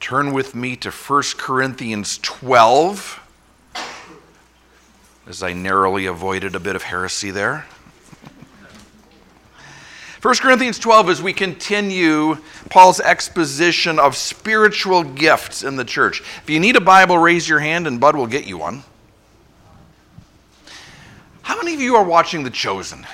Turn with me to 1 Corinthians 12, as I narrowly avoided a bit of heresy there. 1 Corinthians 12, as we continue Paul's exposition of spiritual gifts in the church. If you need a Bible, raise your hand and Bud will get you one. How many of you are watching The Chosen?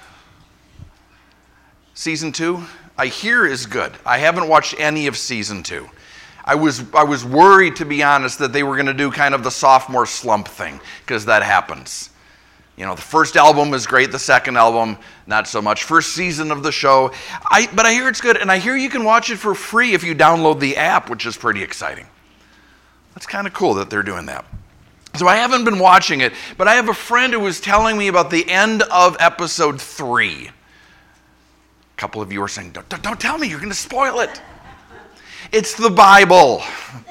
Season 2? I hear is good. I haven't watched any of season 2. I was worried, to be honest, that they were going to do kind of the sophomore slump thing, because that happens. You know, the first album is great, the second album, not so much. First season of the show, but I hear it's good, and I hear you can watch it for free if you download the app, which is pretty exciting. That's kind of cool that they're doing that. So I haven't been watching it, but I have a friend who was telling me about the end of episode 3. A couple of you are saying, don't tell me, you're going to spoil it. It's the Bible.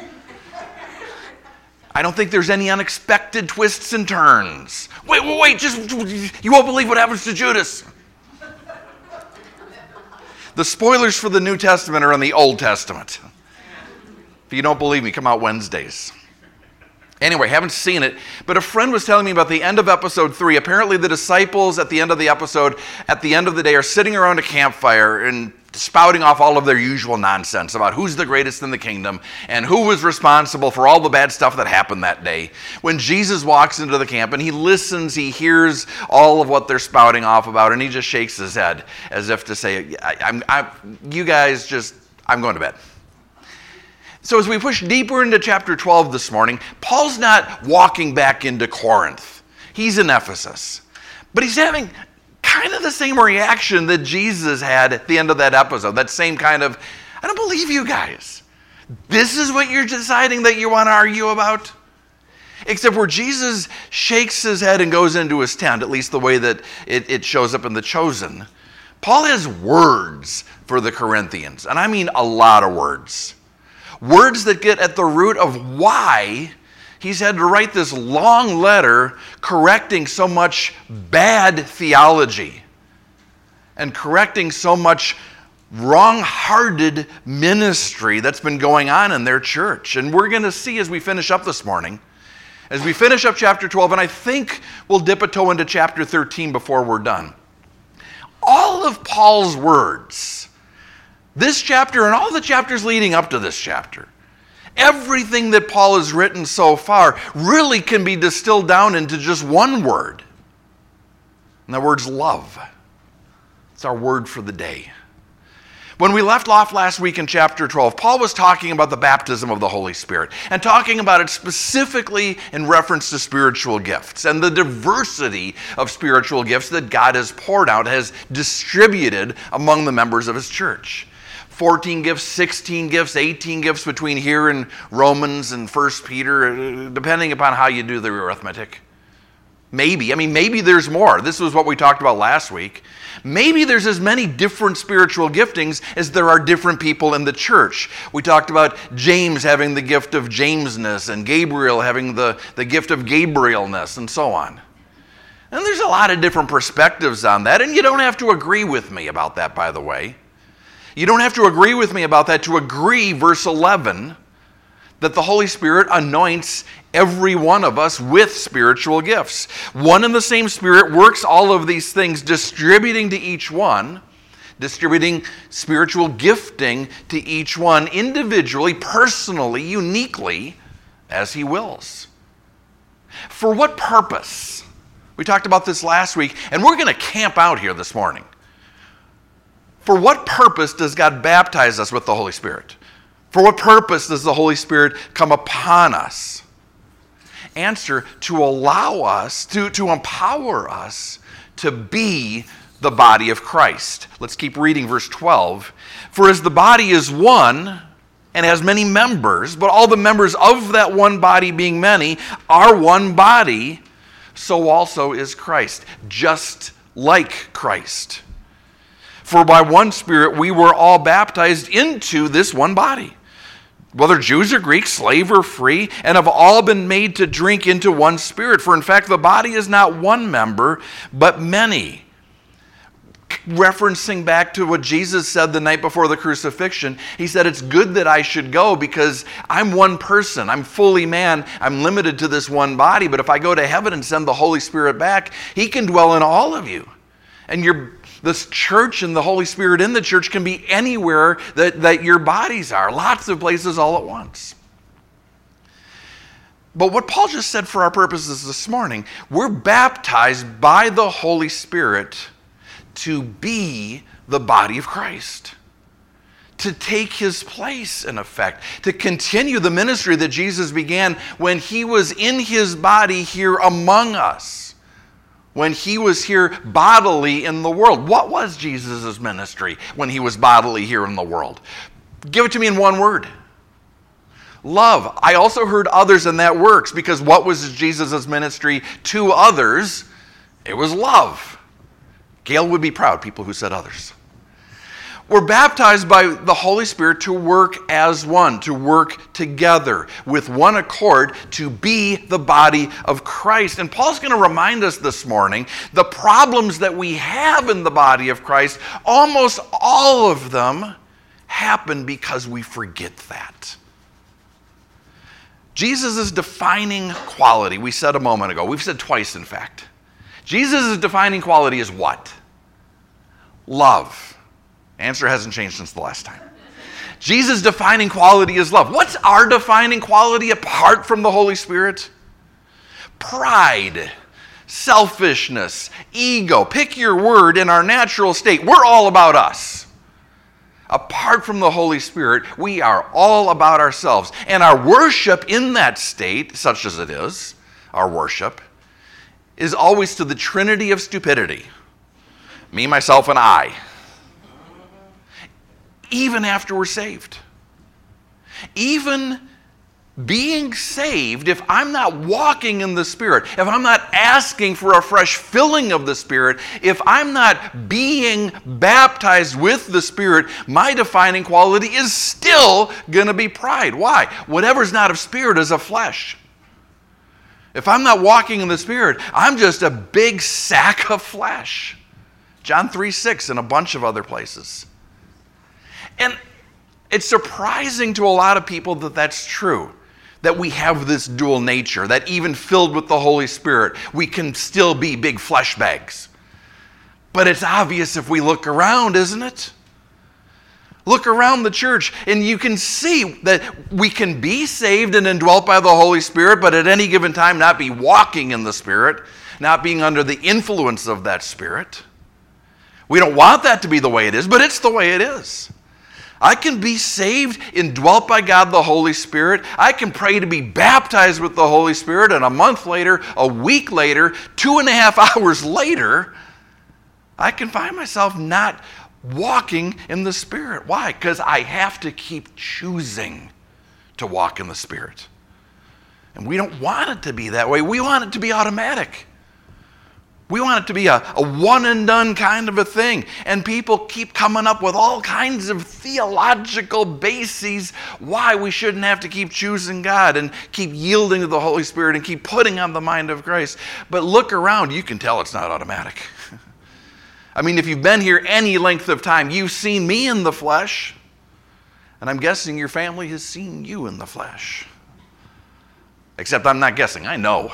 I don't think there's any unexpected twists and turns. Wait, you won't believe what happens to Judas. The spoilers for the New Testament are in the Old Testament. If you don't believe me, come out Wednesdays. Anyway, haven't seen it, but a friend was telling me about the end of episode 3. Apparently the disciples at the end of the episode, at the end of the day, are sitting around a campfire and spouting off all of their usual nonsense about who's the greatest in the kingdom and who was responsible for all the bad stuff that happened that day. When Jesus walks into the camp and he listens, he hears all of what they're spouting off about, and he just shakes his head as if to say, you guys I'm going to bed. So as we push deeper into chapter 12 this morning, Paul's not walking back into Corinth. He's in Ephesus. But he's having kind of the same reaction that Jesus had at the end of that episode. That same kind of, I don't believe you guys. This is what you're deciding that you want to argue about? Except where Jesus shakes his head and goes into his tent, at least the way that it shows up in The Chosen. Paul has words for the Corinthians, and I mean a lot of words. Words that get at the root of why he's had to write this long letter correcting so much bad theology and correcting so much wrong-hearted ministry that's been going on in their church. And we're going to see as we finish up this morning, as we finish up chapter 12, and I think we'll dip a toe into chapter 13 before we're done. All of Paul's words, this chapter and all the chapters leading up to this chapter, everything that Paul has written so far really can be distilled down into just one word. And that word's love. It's our word for the day. When we left off last week in chapter 12, Paul was talking about the baptism of the Holy Spirit and talking about it specifically in reference to spiritual gifts and the diversity of spiritual gifts that God has poured out, has distributed among the members of his church. 14 gifts, 16 gifts, 18 gifts between here and Romans and 1 Peter, depending upon how you do the arithmetic. Maybe there's more. This was what we talked about last week. Maybe there's as many different spiritual giftings as there are different people in the church. We talked about James having the gift of Jamesness and Gabriel having the gift of Gabrielness and so on. And there's a lot of different perspectives on that, and you don't have to agree with me about that, by the way. You don't have to agree with me about that to agree, verse 11, that the Holy Spirit anoints every one of us with spiritual gifts. One and the same Spirit works all of these things, distributing to each one, distributing spiritual gifting to each one individually, personally, uniquely, as he wills. For what purpose? We talked about this last week, and we're going to camp out here this morning. For what purpose does God baptize us with the Holy Spirit? For what purpose does the Holy Spirit come upon us? Answer, to allow us, to empower us to be the body of Christ. Let's keep reading verse 12. For as the body is one and has many members, but all the members of that one body being many are one body, so also is Christ, just like Christ. For by one Spirit we were all baptized into this one body, whether Jews or Greeks, slave or free, and have all been made to drink into one Spirit. For in fact the body is not one member, but many. referencing back to what Jesus said the night before the crucifixion. He said, it's good that I should go because I'm one person. I'm fully man. I'm limited to this one body. But if I go to heaven and send the Holy Spirit back, he can dwell in all of you. And this church and the Holy Spirit in the church can be anywhere that your bodies are. Lots of places all at once. But what Paul just said for our purposes this morning, we're baptized by the Holy Spirit to be the body of Christ, to take his place, in effect, to continue the ministry that Jesus began when he was in his body here among us, when he was here bodily in the world. What was Jesus' ministry when he was bodily here in the world? Give it to me in one word. Love. I also heard others, and that works, because what was Jesus' ministry to others? It was love. Gail would be proud, people who said others. We're baptized by the Holy Spirit to work as one, to work together with one accord to be the body of Christ. And Paul's going to remind us this morning the problems that we have in the body of Christ, almost all of them happen because we forget that. Jesus' defining quality, we said a moment ago, we've said twice in fact. Jesus' defining quality is what? Love. Answer hasn't changed since the last time. Jesus' defining quality is love. What's our defining quality apart from the Holy Spirit? Pride, selfishness, ego. Pick your word. In our natural state, we're all about us. Apart from the Holy Spirit, we are all about ourselves. And our worship in that state, such as it is, our worship, is always to the trinity of stupidity. Me, myself, and I. Even after we're saved. Even being saved, if I'm not walking in the Spirit, if I'm not asking for a fresh filling of the Spirit, if I'm not being baptized with the Spirit, my defining quality is still going to be pride. Why? Whatever's not of Spirit is of flesh. If I'm not walking in the Spirit, I'm just a big sack of flesh. John 3:6 and a bunch of other places. And it's surprising to a lot of people that that's true, that we have this dual nature, that even filled with the Holy Spirit, we can still be big flesh bags. But it's obvious if we look around, isn't it? Look around the church and you can see that we can be saved and indwelt by the Holy Spirit, but at any given time not be walking in the Spirit, not being under the influence of that Spirit. We don't want that to be the way it is, but it's the way it is. I can be saved, indwelt by God the Holy Spirit. I can pray to be baptized with the Holy Spirit, and a month later, a week later, 2.5 hours later, I can find myself not walking in the Spirit. Why? Because I have to keep choosing to walk in the Spirit. And we don't want it to be that way. We want it to be automatic. We want it to be a one and done kind of a thing. And people keep coming up with all kinds of theological bases why we shouldn't have to keep choosing God and keep yielding to the Holy Spirit and keep putting on the mind of Christ. But look around, you can tell it's not automatic. I mean, if you've been here any length of time, you've seen me in the flesh. And I'm guessing your family has seen you in the flesh. Except I'm not guessing, I know.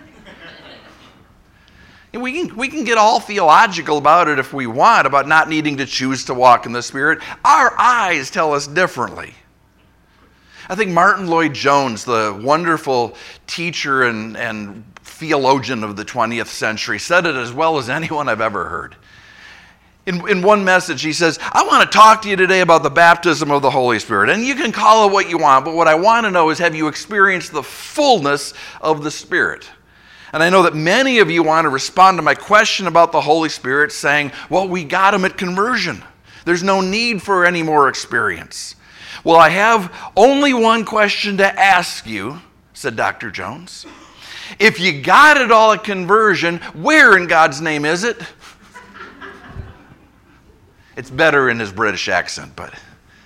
We can get all theological about it if we want, about not needing to choose to walk in the Spirit. Our eyes tell us differently. I think Martin Lloyd-Jones, the wonderful teacher and theologian of the 20th century, said it as well as anyone I've ever heard. In one message, he says, I want to talk to you today about the baptism of the Holy Spirit. And you can call it what you want, but what I want to know is, have you experienced the fullness of the Spirit? And I know that many of you want to respond to my question about the Holy Spirit saying, well, we got him at conversion. There's no need for any more experience. Well, I have only one question to ask you, said Dr. Jones. If you got it all at conversion, where in God's name is it? It's better in his British accent, but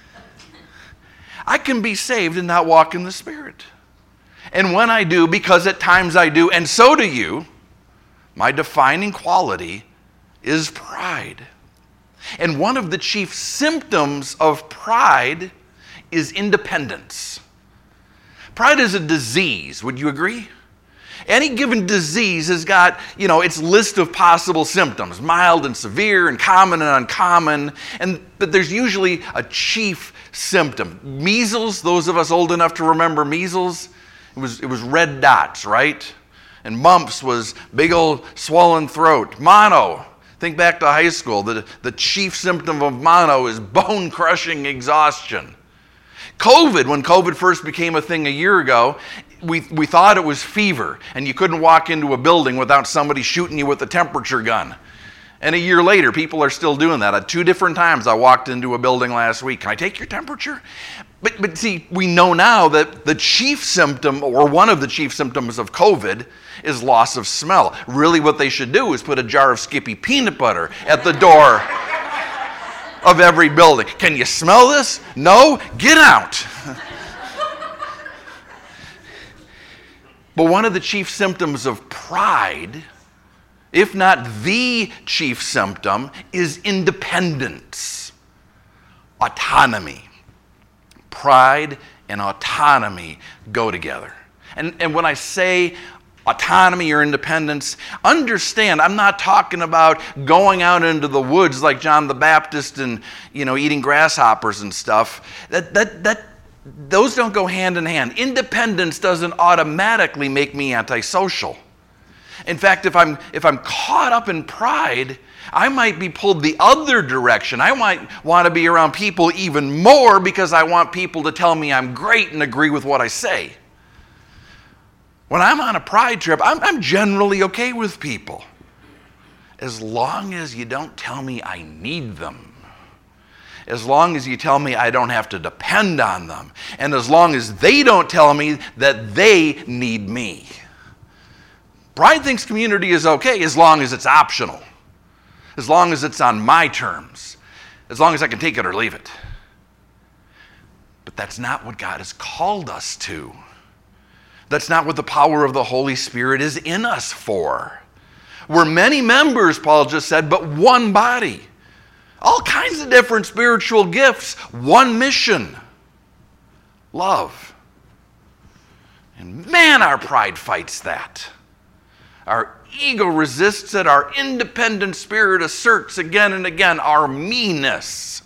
I can be saved and not walk in the Spirit. And when I do, because at times I do, and so do you, my defining quality is pride. And one of the chief symptoms of pride is independence. Pride is a disease, would you agree? Any given disease has got, its list of possible symptoms, mild and severe and common and uncommon, but there's usually a chief symptom. Measles, those of us old enough to remember measles, it was red dots, right? And mumps was big old swollen throat. Mono, think back to high school, the chief symptom of mono is bone-crushing exhaustion. COVID, when COVID first became a thing a year ago, we thought it was fever, and you couldn't walk into a building without somebody shooting you with a temperature gun. And a year later, people are still doing that. At 2 different times, I walked into a building last week. Can I take your temperature? But see, we know now that the chief symptom, or one of the chief symptoms of COVID, is loss of smell. Really, what they should do is put a jar of Skippy peanut butter at the door of every building. Can you smell this? No? Get out. But one of the chief symptoms of pride, if not the chief symptom, is independence, autonomy. Pride and autonomy go together. And when I say autonomy or independence, understand, I'm not talking about going out into the woods like John the Baptist and, eating grasshoppers and stuff. Those don't go hand in hand. Independence doesn't automatically make me antisocial. In fact, if I'm caught up in pride, I might be pulled the other direction. I might want to be around people even more because I want people to tell me I'm great and agree with what I say. When I'm on a pride trip, I'm generally okay with people, as long as you don't tell me I need them. As long as you tell me I don't have to depend on them. And as long as they don't tell me that they need me. Pride thinks community is okay as long as it's optional. As long as it's on my terms. As long as I can take it or leave it. But that's not what God has called us to. That's not what the power of the Holy Spirit is in us for. We're many members, Paul just said, but one body. All kinds of different spiritual gifts, one mission. Love. And man, our pride fights that. Our ego resists it. Our independent spirit asserts again and again our meanness.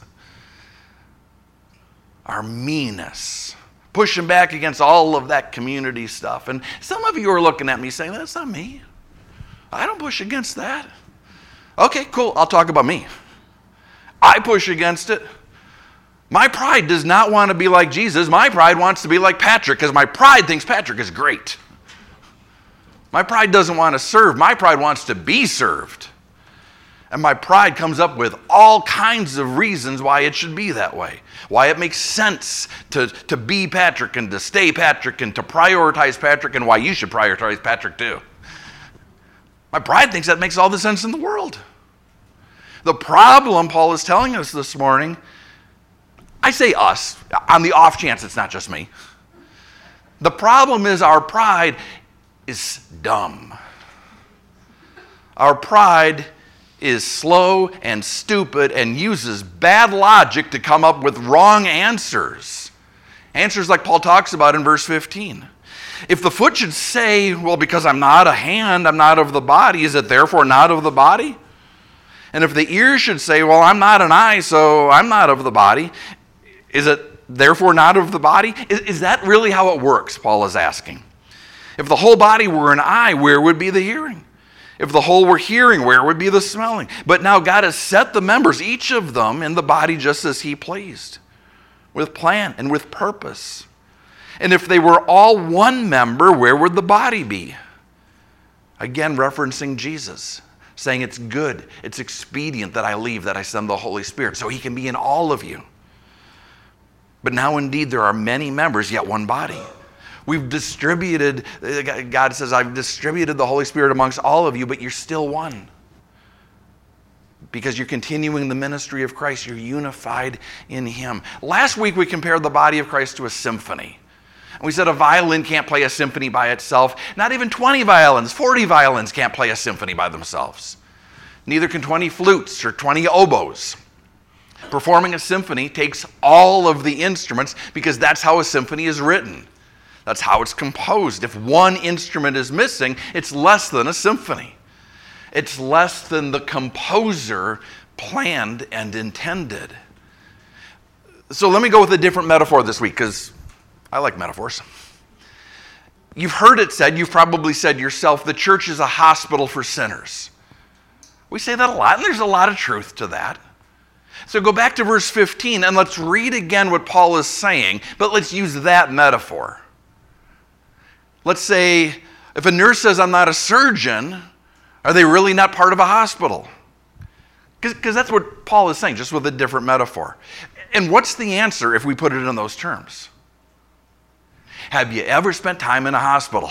Our meanness. Pushing back against all of that community stuff. And some of you are looking at me saying, that's not me. I don't push against that. Okay, cool. I'll talk about me. I push against it. My pride does not want to be like Jesus. My pride wants to be like Patrick because my pride thinks Patrick is great. My pride doesn't want to serve. My pride wants to be served. And my pride comes up with all kinds of reasons why it should be that way. Why it makes sense to be Patrick and to stay Patrick and to prioritize Patrick and why you should prioritize Patrick too. My pride thinks that makes all the sense in the world. The problem Paul is telling us this morning, I say us, on the off chance it's not just me. The problem is our pride is dumb. Our pride is slow and stupid and uses bad logic to come up with wrong answers. Answers like Paul talks about in verse 15. If the foot should say, well, because I'm not a hand, I'm not of the body, is it therefore not of the body? And if the ear should say, well, I'm not an eye, so I'm not of the body, is it therefore not of the body? Is that really how it works, Paul is asking? If the whole body were an eye, where would be the hearing? If the whole were hearing, where would be the smelling? But now God has set the members, each of them, in the body just as he pleased, with plan and with purpose. And if they were all one member, where would the body be? Again, referencing Jesus, saying it's good, it's expedient that I leave, that I send the Holy Spirit, so he can be in all of you. But now indeed there are many members, yet one body. We've distributed, God says, I've distributed the Holy Spirit amongst all of you, but you're still one. Because you're continuing the ministry of Christ, you're unified in him. Last week we compared the body of Christ to a symphony. We said a violin can't play a symphony by itself. Not even 20 violins, 40 violins can't play a symphony by themselves. Neither can 20 flutes or 20 oboes. Performing a symphony takes all of the instruments because that's how a symphony is written. That's how it's composed. If one instrument is missing, it's less than a symphony. It's less than the composer planned and intended. So let me go with a different metaphor this week because I like metaphors. You've heard it said, you've probably said yourself, the church is a hospital for sinners. We say that a lot, and there's a lot of truth to that. So go back to verse 15, and let's read again what Paul is saying, but let's use that metaphor. Let's say, if a nurse says, I'm not a surgeon, are they really not part of a hospital? Because that's what Paul is saying, just with a different metaphor. And what's the answer if we put it in those terms? Have you ever spent time in a hospital?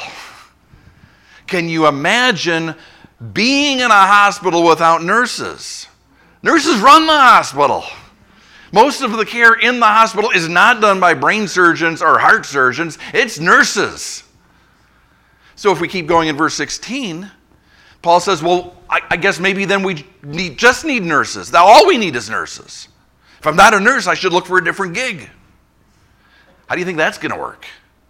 Can you imagine being in a hospital without nurses? Nurses run the hospital. Most of the care in the hospital is not done by brain surgeons or heart surgeons. It's nurses. So if we keep going in verse 16, Paul says, well, I guess maybe then we just need nurses. Now all we need is nurses. If I'm not a nurse, I should look for a different gig. How do you think that's going to work?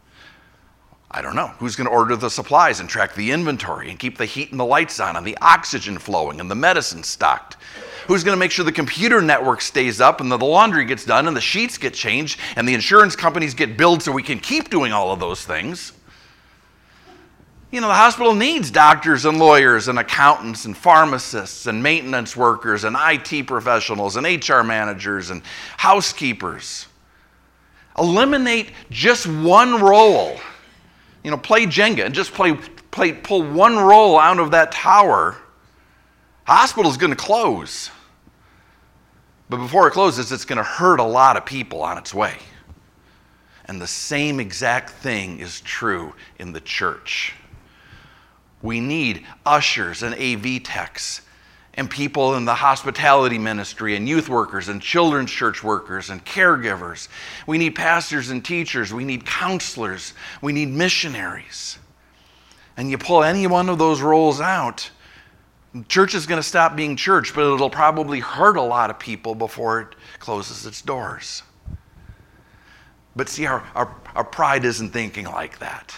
I don't know. Who's going to order the supplies and track the inventory and keep the heat and the lights on and the oxygen flowing and the medicine stocked? Who's going to make sure the computer network stays up and that the laundry gets done and the sheets get changed and the insurance companies get billed so we can keep doing all of those things? You know, the hospital needs doctors and lawyers and accountants and pharmacists and maintenance workers and IT professionals and HR managers and housekeepers. Eliminate just one role. You know, play Jenga and just pull one roll out of that tower. Hospital's going to close. But before it closes, it's going to hurt a lot of people on its way. And the same exact thing is true in the church. We need ushers and AV techs and people in the hospitality ministry and youth workers and children's church workers and caregivers. We need pastors and teachers. We need counselors. We need missionaries. And you pull any one of those roles out, church is going to stop being church, but it'll probably hurt a lot of people before it closes its doors. But see, our pride isn't thinking like that.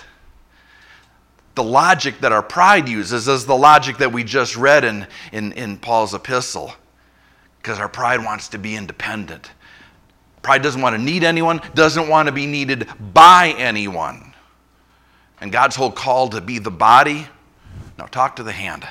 The logic that our pride uses is the logic that we just read in Paul's epistle, because our pride wants to be independent. Pride doesn't want to need anyone, doesn't want to be needed by anyone. And God's whole call to be the body, now talk to the hand.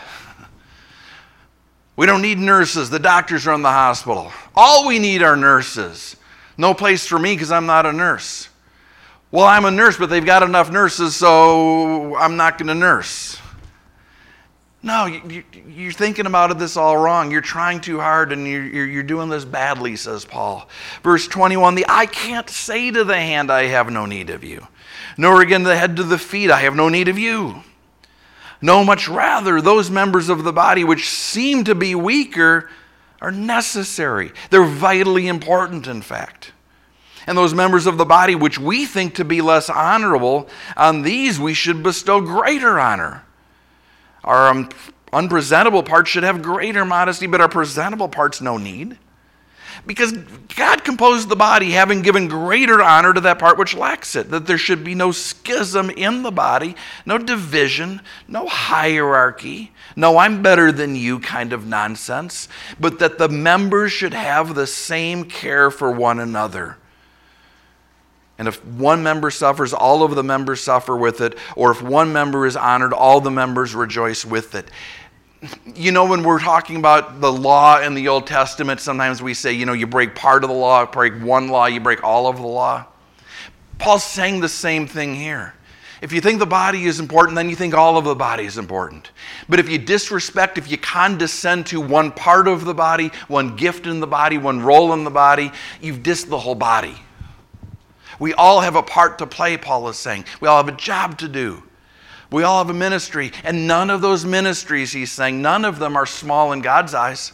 We don't need nurses. The doctors run the hospital. All we need are nurses. No place for me because I'm not a nurse. Well, I'm a nurse, but they've got enough nurses, so I'm not going to nurse. No, you're thinking about this all wrong. You're trying too hard, and you're doing this badly, says Paul. Verse 21, the eye can't say to the hand, I have no need of you. Nor again the head to the feet, I have no need of you. No, much rather, those members of the body which seem to be weaker are necessary. They're vitally important, in fact. And those members of the body which we think to be less honorable, on these we should bestow greater honor. Our unpresentable parts should have greater modesty, but our presentable parts no need. Because God composed the body, having given greater honor to that part which lacks it, that there should be no schism in the body, no division, no hierarchy, no I'm better than you kind of nonsense, but that the members should have the same care for one another. And if one member suffers, all of the members suffer with it. Or if one member is honored, all the members rejoice with it. You know, when we're talking about the law in the Old Testament, sometimes we say, you break part of the law, break one law, you break all of the law. Paul's saying the same thing here. If you think the body is important, then you think all of the body is important. But if you disrespect, if you condescend to one part of the body, one gift in the body, one role in the body, you've dissed the whole body. We all have a part to play, Paul is saying. We all have a job to do. We all have a ministry. And none of those ministries, he's saying, none of them are small in God's eyes.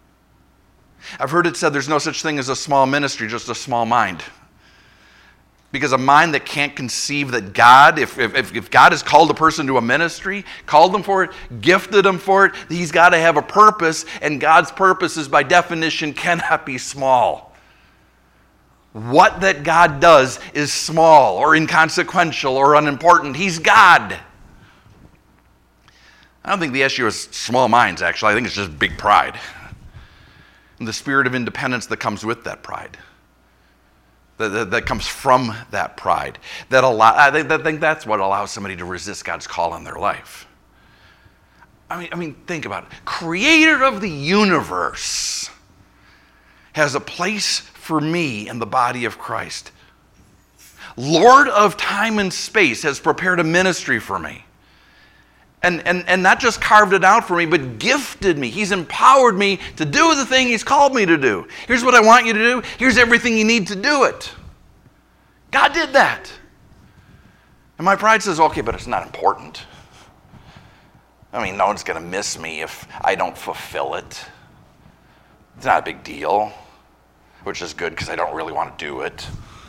I've heard it said there's no such thing as a small ministry, just a small mind. Because a mind that can't conceive that God, if God has called a person to a ministry, called them for it, gifted them for it, he's got to have a purpose, and God's purposes by definition cannot be small. What that God does is small or inconsequential or unimportant. He's God. I don't think the issue is small minds, actually. I think it's just big pride. And the spirit of independence that comes with that pride. That comes from that pride. I think that's what allows somebody to resist God's call in their life. I mean, think about it. Creator of the universe has a place for me in the body of Christ. Lord of time and space has prepared a ministry for me. And not just carved it out for me, but gifted me. He's empowered me to do the thing he's called me to do. Here's what I want you to do. Here's everything you need to do it. God did that. And my pride says, okay, but it's not important. I mean, no one's going to miss me if I don't fulfill it. It's not a big deal, which is good because I don't really want to do it.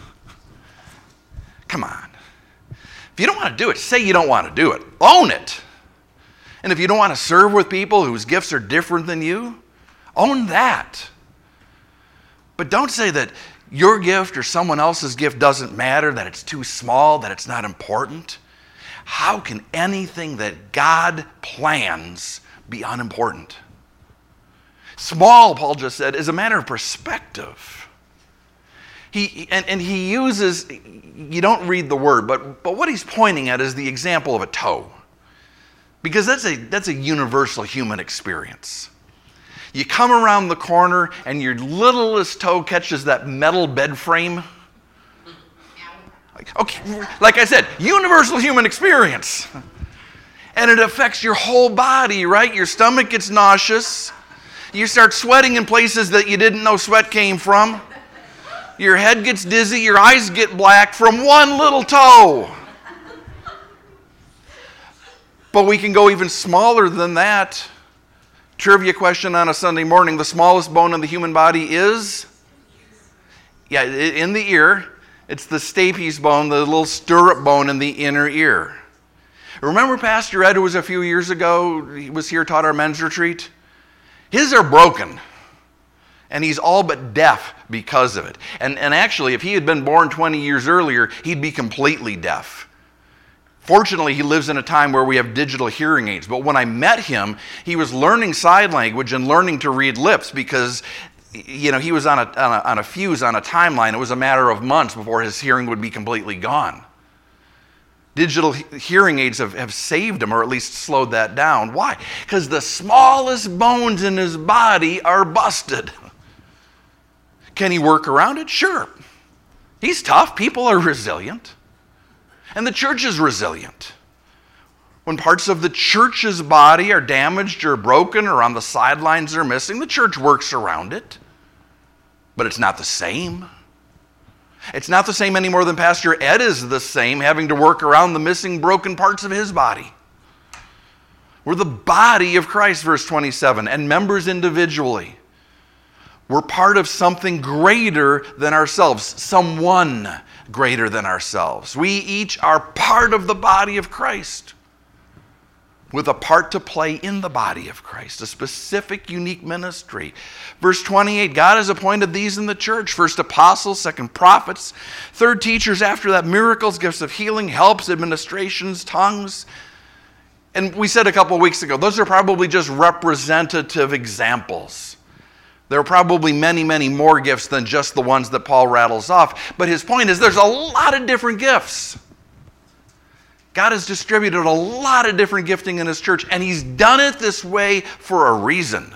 Come on. If you don't want to do it, say you don't want to do it. Own it. And if you don't want to serve with people whose gifts are different than you, own that. But don't say that your gift or someone else's gift doesn't matter, that it's too small, that it's not important. How can anything that God plans be unimportant? Small, Paul just said, is a matter of perspective. He uses, you don't read the word, but what he's pointing at is the example of a toe. Because that's a universal human experience. You come around the corner and your littlest toe catches that metal bed frame. Like I said, universal human experience. And it affects your whole body, right? Your stomach gets nauseous. You start sweating in places that you didn't know sweat came from. Your head gets dizzy, your eyes get black from one little toe. But we can go even smaller than that. Trivia question on a Sunday morning. The smallest bone in the human body is? Yeah, in the ear. It's the stapes bone, the little stirrup bone in the inner ear. Remember Pastor Ed, who was a few years ago, he was here, taught our men's retreat? His are broken. And he's all but deaf because of it. And actually, if he had been born 20 years earlier, he'd be completely deaf. Fortunately, he lives in a time where we have digital hearing aids. But when I met him, he was learning sign language and learning to read lips because, he was on a fuse, on a timeline. It was a matter of months before his hearing would be completely gone. Digital hearing aids have saved him, or at least slowed that down. Why? Because the smallest bones in his body are busted. Can he work around it? Sure. He's tough. People are resilient. And the church is resilient. When parts of the church's body are damaged or broken or on the sidelines are missing, the church works around it. But it's not the same. It's not the same any more than Pastor Ed is the same, having to work around the missing, broken parts of his body. We're the body of Christ, verse 27, and members individually. We're part of something greater than ourselves, someone greater than ourselves. We each are part of the body of Christ, with a part to play in the body of Christ, a specific, unique ministry. Verse 28, God has appointed these in the church. First apostles, second prophets, third teachers, after that miracles, gifts of healing, helps, administrations, tongues. And we said a couple weeks ago, those are probably just representative examples. There are probably many, many more gifts than just the ones that Paul rattles off. But his point is there's a lot of different gifts. God has distributed a lot of different gifting in his church, and he's done it this way for a reason.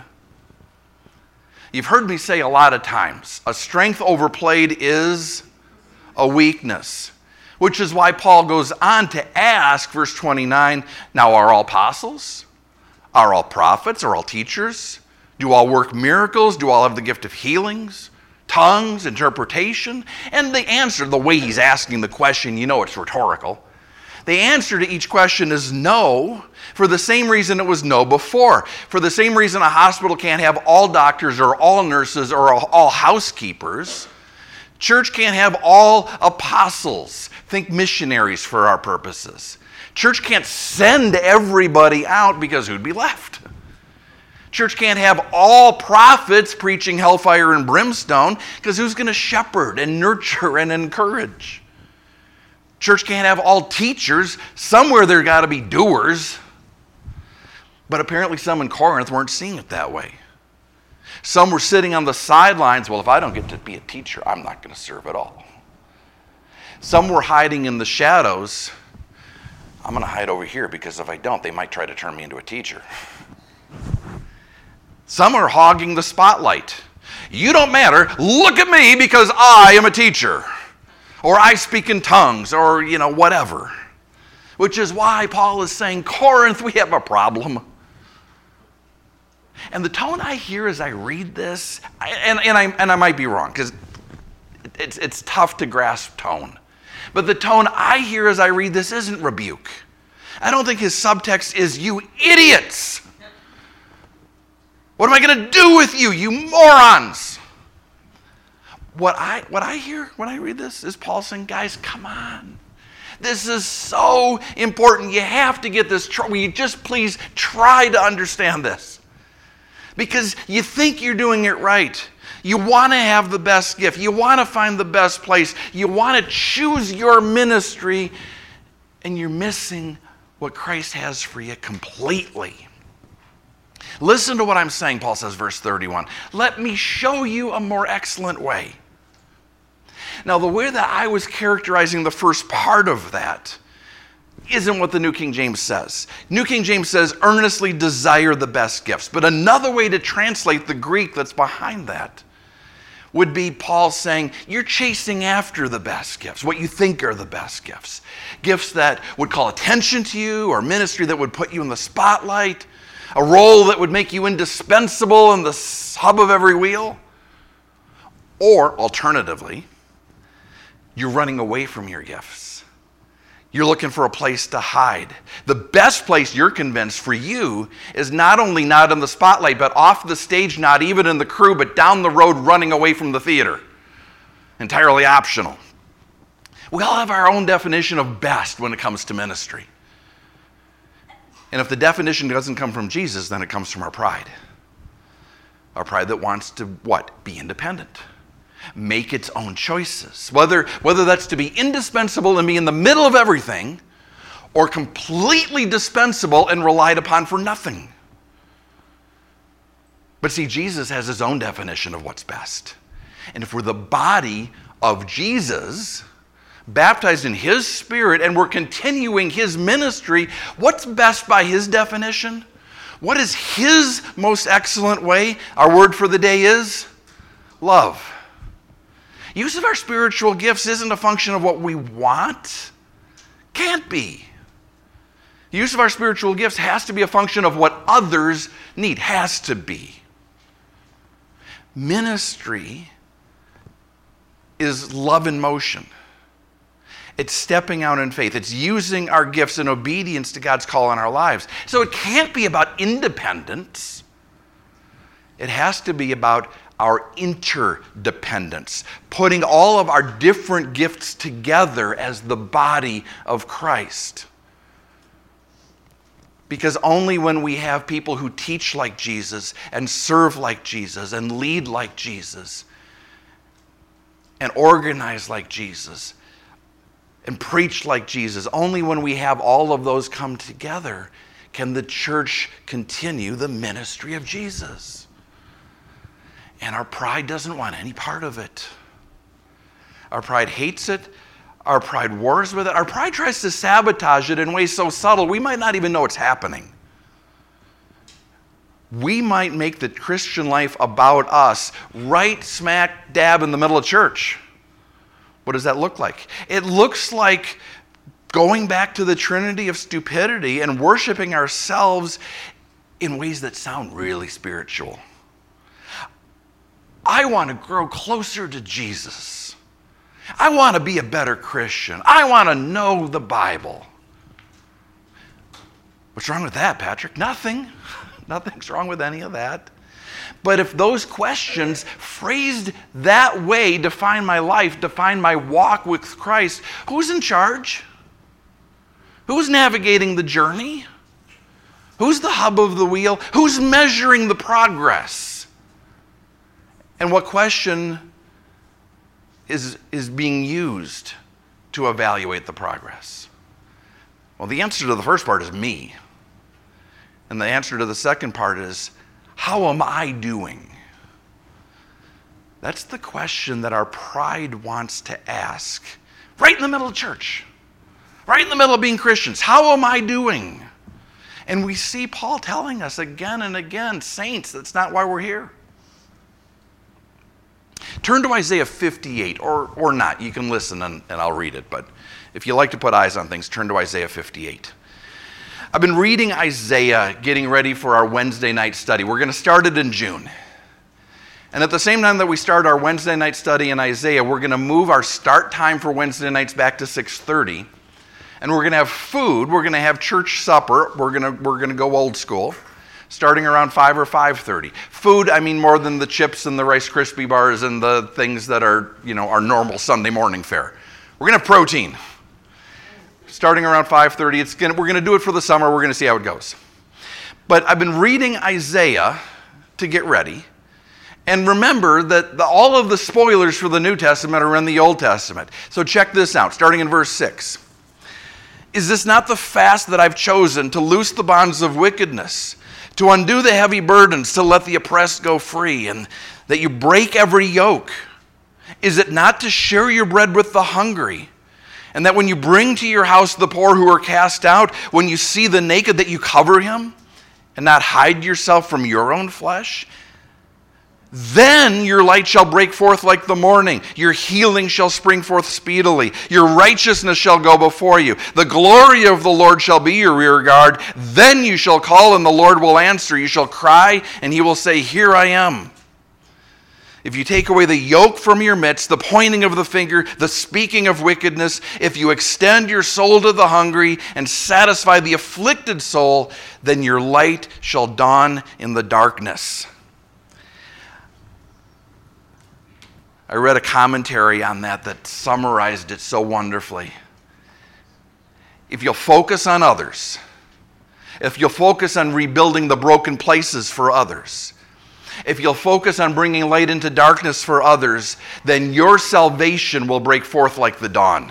You've heard me say a lot of times, a strength overplayed is a weakness, which is why Paul goes on to ask, verse 29, now are all apostles? Are all prophets? Are all teachers? Do all work miracles? Do all have the gift of healings, tongues, interpretation? And the answer, the way he's asking the question, it's rhetorical. The answer to each question is no, for the same reason it was no before. For the same reason a hospital can't have all doctors or all nurses or all housekeepers. Church can't have all apostles. Think missionaries for our purposes. Church can't send everybody out because who'd be left? Church can't have all prophets preaching hellfire and brimstone because who's going to shepherd and nurture and encourage? Church can't have all teachers. Somewhere there got to be doers. But apparently some in Corinth weren't seeing it that way. Some were sitting on the sidelines. Well, if I don't get to be a teacher, I'm not going to serve at all. Some were hiding in the shadows. I'm going to hide over here because if I don't, they might try to turn me into a teacher. Some are hogging the spotlight. You don't matter. Look at me because I am a teacher. Or I speak in tongues, or, whatever. Which is why Paul is saying, Corinth, we have a problem. And the tone I hear as I read this, and I might be wrong, because it's tough to grasp tone. But the tone I hear as I read this isn't rebuke. I don't think his subtext is, you idiots. What am I going to do with you, you morons? What I hear when I read this is Paul saying, guys, come on. This is so important. You have to get this. Will you just please try to understand this? Because you think you're doing it right. You want to have the best gift. You want to find the best place. You want to choose your ministry, and you're missing what Christ has for you completely. Listen to what I'm saying, Paul says, verse 31. Let me show you a more excellent way. Now, the way that I was characterizing the first part of that isn't what the New King James says. New King James says, earnestly desire the best gifts. But another way to translate the Greek that's behind that would be Paul saying, you're chasing after the best gifts, what you think are the best gifts. Gifts that would call attention to you, or ministry that would put you in the spotlight, a role that would make you indispensable in the hub of every wheel. Or, alternatively, you're running away from your gifts. You're looking for a place to hide. The best place, you're convinced, for you is not only not in the spotlight, but off the stage, not even in the crew, but down the road running away from the theater. Entirely optional. We all have our own definition of best when it comes to ministry. And if the definition doesn't come from Jesus, then it comes from our pride. Our pride that wants to, what? Be independent. Make its own choices. Whether that's to be indispensable and be in the middle of everything, or completely dispensable and relied upon for nothing. But see, Jesus has his own definition of what's best. And if we're the body of Jesus, baptized in his Spirit, and we're continuing his ministry, what's best by his definition? What is his most excellent way? Our word for the day is love. Use of our spiritual gifts isn't a function of what we want. Can't be. The use of our spiritual gifts has to be a function of what others need. Has to be. Ministry is love in motion. It's stepping out in faith. It's using our gifts in obedience to God's call on our lives. So it can't be about independence. It has to be about our interdependence, putting all of our different gifts together as the body of Christ. Because only when we have people who teach like Jesus and serve like Jesus and lead like Jesus and organize like Jesus and preach like Jesus, only when we have all of those come together can the church continue the ministry of Jesus. And our pride doesn't want any part of it. Our pride hates it. Our pride wars with it. Our pride tries to sabotage it in ways so subtle we might not even know it's happening. We might make the Christian life about us right smack dab in the middle of church. What does that look like? It looks like going back to the Trinity of stupidity and worshiping ourselves in ways that sound really spiritual. I want to grow closer to Jesus. I want to be a better Christian. I want to know the Bible. What's wrong with that, Patrick? Nothing. Nothing's wrong with any of that. But if those questions phrased that way define my life, define my walk with Christ, who's in charge? Who's navigating the journey? Who's the hub of the wheel? Who's measuring the progress? And what question is being used to evaluate the progress? Well, the answer to the first part is me. And the answer to the second part is, how am I doing? That's the question that our pride wants to ask. Right in the middle of church. Right in the middle of being Christians. How am I doing? And we see Paul telling us again and again, saints, that's not why we're here. Turn to Isaiah 58, or not. You can listen and I'll read it. But if you like to put eyes on things, turn to Isaiah 58. I've been reading Isaiah, getting ready for our Wednesday night study. We're going to start it in June. And at the same time that we start our Wednesday night study in Isaiah, we're going to move our start time for Wednesday nights back to 6:30. And we're going to have food. We're going to have church supper. We're going to go old school, starting around 5 or 5:30. Food, I mean more than the chips and the Rice Krispie bars and the things that are, our normal Sunday morning fare. We're going to have protein. Starting around 5:30, we're going to do it for the summer. We're going to see how it goes. But I've been reading Isaiah to get ready. And remember that all of the spoilers for the New Testament are in the Old Testament. So check this out, starting in verse 6. Is this not the fast that I've chosen, to loose the bonds of wickedness, to undo the heavy burdens, to let the oppressed go free, and that you break every yoke? Is it not to share your bread with the hungry, and that when you bring to your house the poor who are cast out, when you see the naked, that you cover him, and not hide yourself from your own flesh? Then your light shall break forth like the morning. Your healing shall spring forth speedily. Your righteousness shall go before you. The glory of the Lord shall be your rear guard. Then you shall call, and the Lord will answer. You shall cry, and he will say, Here I am. If you take away the yoke from your midst, the pointing of the finger, the speaking of wickedness, if you extend your soul to the hungry and satisfy the afflicted soul, then your light shall dawn in the darkness. I read a commentary on that summarized it so wonderfully. If you'll focus on others, if you'll focus on rebuilding the broken places for others, if you'll focus on bringing light into darkness for others, then your salvation will break forth like the dawn.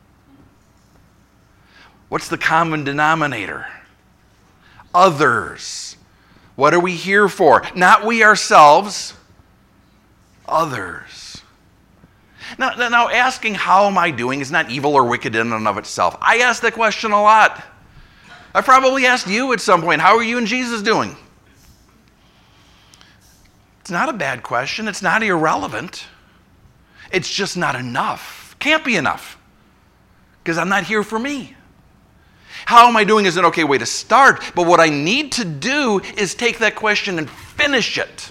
What's the common denominator? Others. What are we here for? Not we ourselves, others. Now, asking how am I doing is not evil or wicked in and of itself. I ask that question a lot. I probably asked you at some point, how are you and Jesus doing? It's not a bad question. It's not irrelevant. It's just not enough. Can't be enough. Because I'm not here for me. How am I doing is an okay way to start, but what I need to do is take that question and finish it.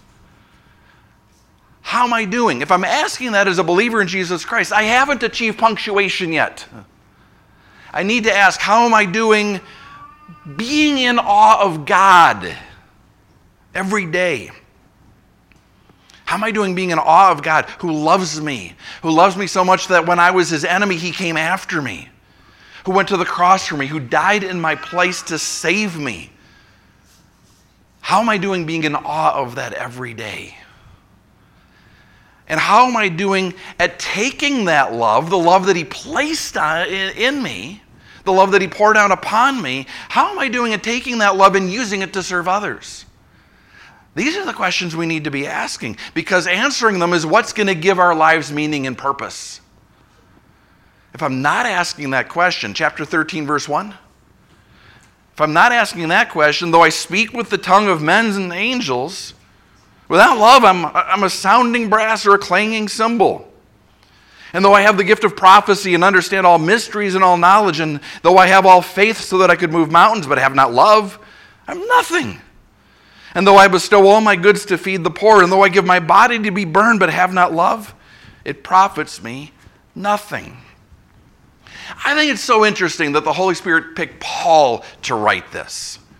How am I doing? If I'm asking that as a believer in Jesus Christ, I haven't achieved punctuation yet. I need to ask, how am I doing being in awe of God every day? How am I doing being in awe of God who loves me so much that when I was his enemy, he came after me, who went to the cross for me, who died in my place to save me? How am I doing being in awe of that every day? And how am I doing at taking that love, the love that he placed in me, the love that he poured out upon me, how am I doing at taking that love and using it to serve others? These are the questions we need to be asking, because answering them is what's going to give our lives meaning and purpose. If I'm not asking that question, chapter 13, verse 1, if I'm not asking that question, though I speak with the tongue of men and angels, without love, I'm a sounding brass or a clanging cymbal. And though I have the gift of prophecy and understand all mysteries and all knowledge, and though I have all faith so that I could move mountains, but have not love, I'm nothing. And though I bestow all my goods to feed the poor, and though I give my body to be burned, but have not love, it profits me nothing. I think it's so interesting that the Holy Spirit picked Paul to write this.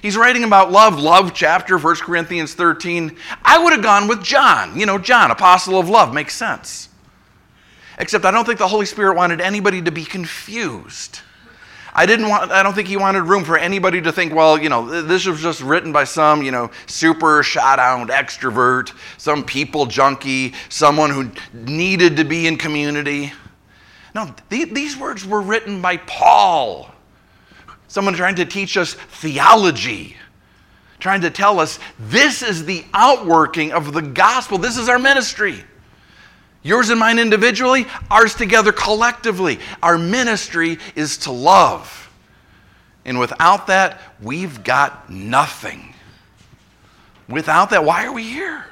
He's writing about love chapter, 1 Corinthians 13. I would have gone with John. John, apostle of love, makes sense. Except I don't think the Holy Spirit wanted anybody to be confused. I don't think he wanted room for anybody to think, well, this was just written by some, super shot-out extrovert, some people junkie, someone who needed to be in community. No, these words were written by Paul. Someone trying to teach us theology, trying to tell us this is the outworking of the gospel. This is our ministry. Yours and mine individually, ours together collectively. Our ministry is to love. And without that, we've got nothing. Without that, why are we here?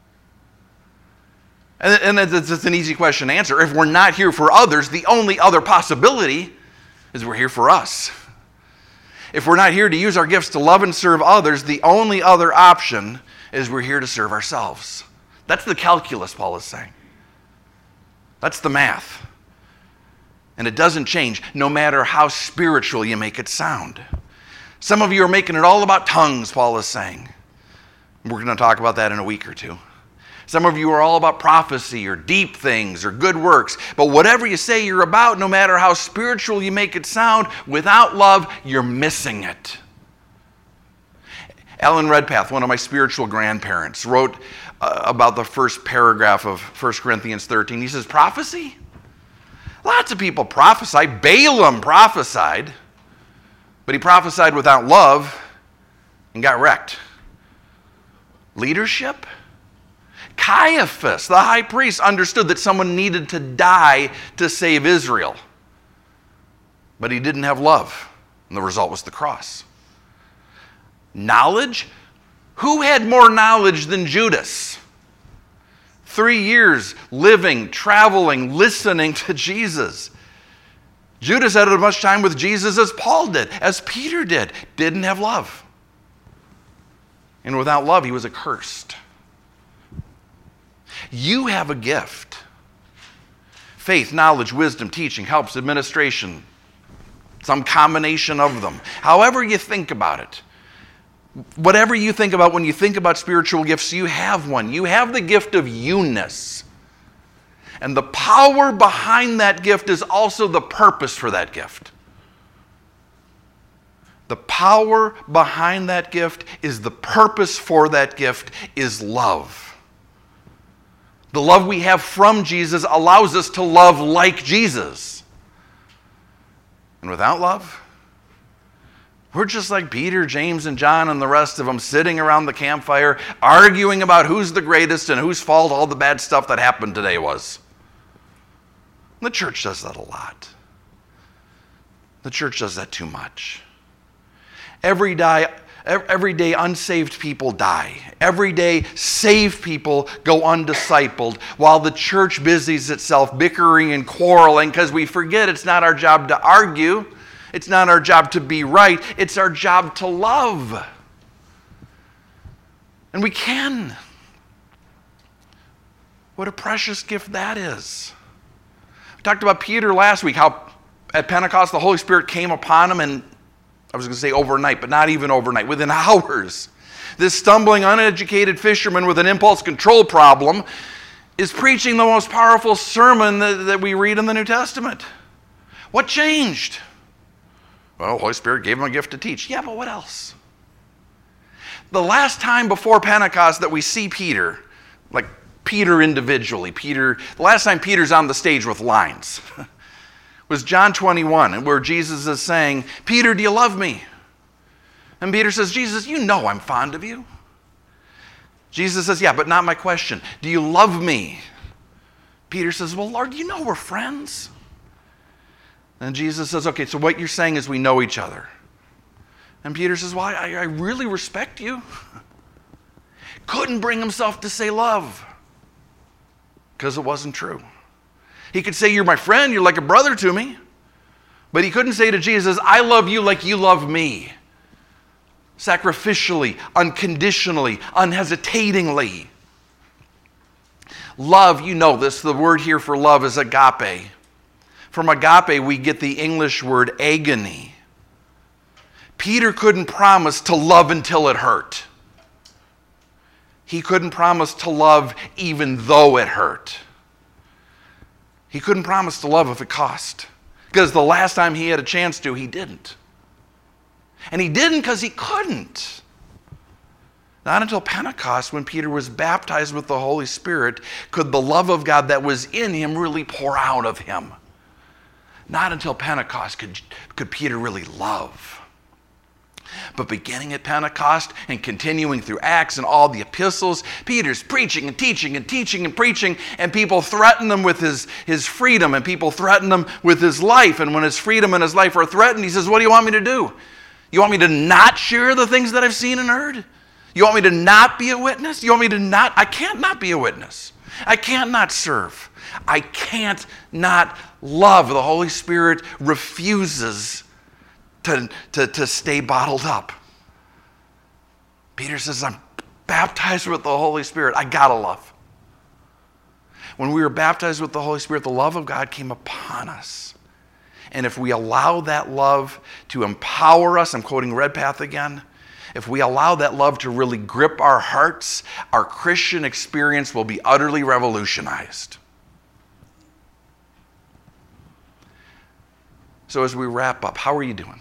And it's an easy question to answer. If we're not here for others, the only other possibility is we're here for us. If we're not here to use our gifts to love and serve others, the only other option is we're here to serve ourselves. That's the calculus Paul is saying. That's the math. And it doesn't change no matter how spiritual you make it sound. Some of you are making it all about tongues, Paul is saying. We're going to talk about that in a week or two. Some of you are all about prophecy or deep things or good works. But whatever you say you're about, no matter how spiritual you make it sound, without love, you're missing it. Alan Redpath, one of my spiritual grandparents, wrote about the first paragraph of 1 Corinthians 13. He says, prophecy? Lots of people prophesy. Balaam prophesied, but he prophesied without love and got wrecked. Leadership? Caiaphas, the high priest, understood that someone needed to die to save Israel. But he didn't have love, and the result was the cross. Knowledge? Who had more knowledge than Judas? 3 years living, traveling, listening to Jesus. Judas had as much time with Jesus as Paul did, as Peter did. Didn't have love. And without love, he was accursed. You have a gift. Faith, knowledge, wisdom, teaching, helps, administration. Some combination of them. However you think about it. Whatever you think about when you think about spiritual gifts, you have one. You have the gift of you-ness. And the power behind that gift is also the purpose for that gift. The power behind that gift is the purpose for that gift is love. The love we have from Jesus allows us to love like Jesus. And without love, we're just like Peter, James, and John and the rest of them sitting around the campfire arguing about who's the greatest and whose fault all the bad stuff that happened today was. The church does that a lot. The church does that too much. Every day unsaved people die. Every day saved people go undiscipled while the church busies itself bickering and quarreling because we forget it's not our job to argue. It's not our job to be right. It's our job to love. And we can. What a precious gift that is. We talked about Peter last week, how at Pentecost the Holy Spirit came upon him, and I was going to say overnight, but not even overnight, within hours. This stumbling, uneducated fisherman with an impulse control problem is preaching the most powerful sermon that we read in the New Testament. What changed? Well, the Holy Spirit gave him a gift to teach. Yeah, but what else? The last time before Pentecost that we see Peter, like Peter individually, the last time Peter's on the stage with lines, was John 21, where Jesus is saying, Peter, do you love me? And Peter says, Jesus, you know I'm fond of you. Jesus says, yeah, but not my question. Do you love me? Peter says, well, Lord, you know we're friends. And Jesus says, okay, so what you're saying is we know each other. And Peter says, well, I really respect you. Couldn't bring himself to say love because it wasn't true. He could say, you're my friend, you're like a brother to me. But he couldn't say to Jesus, I love you like you love me. Sacrificially, unconditionally, unhesitatingly. Love, you know this, the word here for love is agape. From agape, we get the English word agony. Peter couldn't promise to love until it hurt. He couldn't promise to love even though it hurt. He couldn't promise to love if it cost. Because the last time he had a chance to, he didn't. And he didn't because he couldn't. Not until Pentecost, when Peter was baptized with the Holy Spirit, could the love of God that was in him really pour out of him. Not until Pentecost could Peter really love. But beginning at Pentecost and continuing through Acts and all the epistles, Peter's preaching and teaching and teaching and preaching, and people threaten him with his freedom, and people threaten him with his life. And when his freedom and his life are threatened, he says, what do you want me to do? You want me to not share the things that I've seen and heard? You want me to not be a witness? You want me to not? I can't not be a witness. I can't not serve. I can't not love. The Holy Spirit refuses to stay bottled up. Peter says, I'm baptized with the Holy Spirit. I gotta love. When we were baptized with the Holy Spirit, the love of God came upon us. And if we allow that love to empower us, I'm quoting Redpath again, if we allow that love to really grip our hearts, our Christian experience will be utterly revolutionized. So as we wrap up, how are you doing?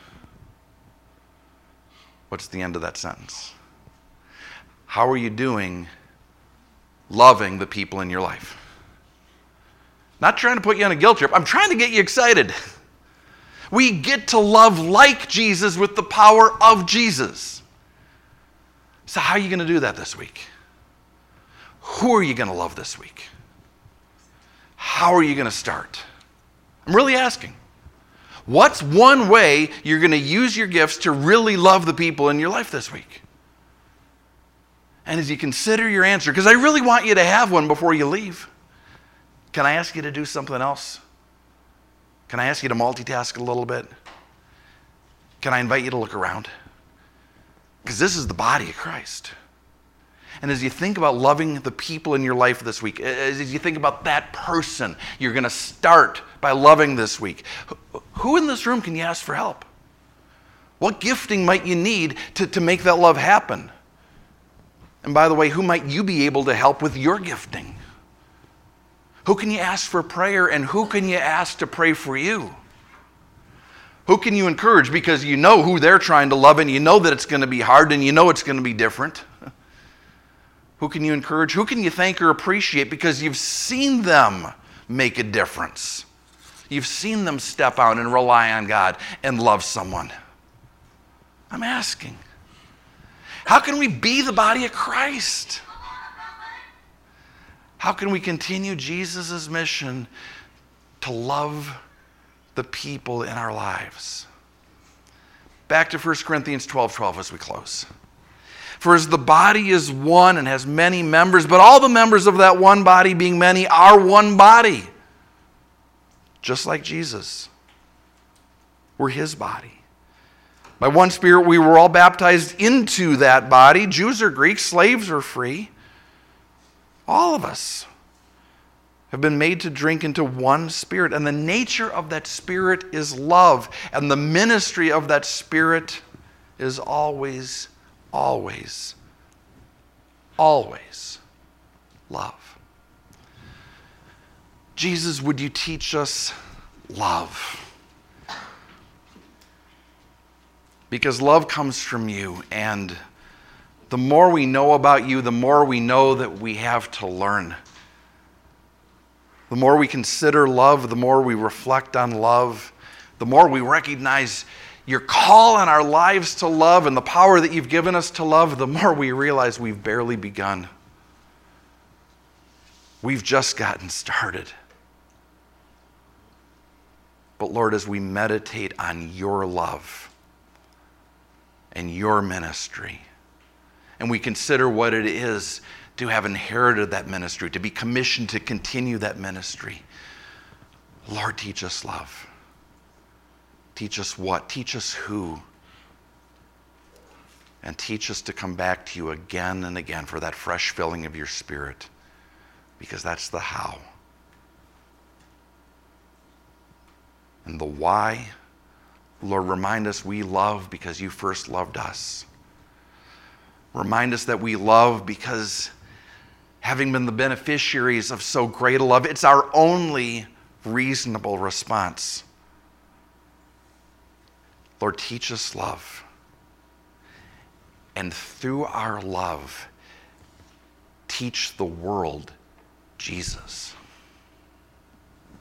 What's the end of that sentence? How are you doing loving the people in your life? Not trying to put you on a guilt trip. I'm trying to get you excited. We get to love like Jesus with the power of Jesus. So how are you going to do that this week? Who are you going to love this week? How are you going to start? I'm really asking. What's one way you're going to use your gifts to really love the people in your life this week? And as you consider your answer, because I really want you to have one before you leave, can I ask you to do something else? Can I ask you to multitask a little bit? Can I invite you to look around? Because this is the body of Christ. And as you think about loving the people in your life this week, as you think about that person you're going to start by loving this week, who in this room can you ask for help? What gifting might you need to make that love happen? And by the way, who might you be able to help with your gifting? Who can you ask for prayer, and who can you ask to pray for you? Who can you encourage because you know who they're trying to love, and you know that it's going to be hard, and you know it's going to be different? Who can you encourage? Who can you thank or appreciate because you've seen them make a difference? You've seen them step out and rely on God and love someone. I'm asking. How can we be the body of Christ? How can we continue Jesus' mission to love the people in our lives? Back to 1 Corinthians 12:12 as we close. For as the body is one and has many members, but all the members of that one body, being many, are one body. Just like Jesus. We're his body. By one Spirit we were all baptized into that body. Jews or Greeks, slaves or free. All of us have been made to drink into one Spirit. And the nature of that Spirit is love. And the ministry of that Spirit is always love. Jesus, would you teach us love? Because love comes from you, and the more we know about you, the more we know that we have to learn. The more we consider love, the more we reflect on love, the more we recognize your call on our lives to love and the power that you've given us to love, the more we realize we've barely begun. We've just gotten started. But Lord, as we meditate on your love and your ministry, and we consider what it is to have inherited that ministry, to be commissioned to continue that ministry, Lord, teach us love. Teach us what? Teach us who. And teach us to come back to you again and again for that fresh filling of your Spirit, because that's the how. And the why Lord, remind us we love because you first loved us. Remind us that we love because, having been the beneficiaries of so great a love, it's our only reasonable response. Lord, teach us love. And through our love, teach the world Jesus.